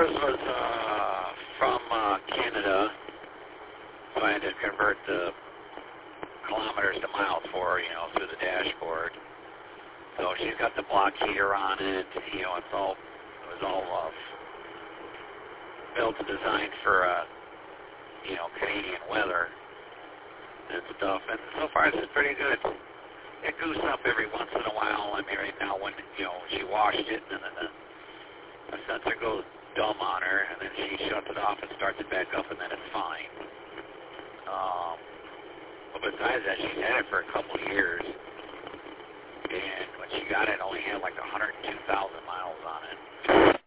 Ours was from Canada, so I had to convert the kilometers to miles for her, through the dashboard. So she's got the block heater on it, it was all built and designed for, Canadian weather and stuff. And so far, it's pretty good. It goose up every once in a while. I mean, right now when, she washed it and then the sensor goes dumb on her and then she shuts it off and starts it back up and then it's fine. But besides that, she's had it for a couple of years. And when she got it, it only had like 102,000 miles on it.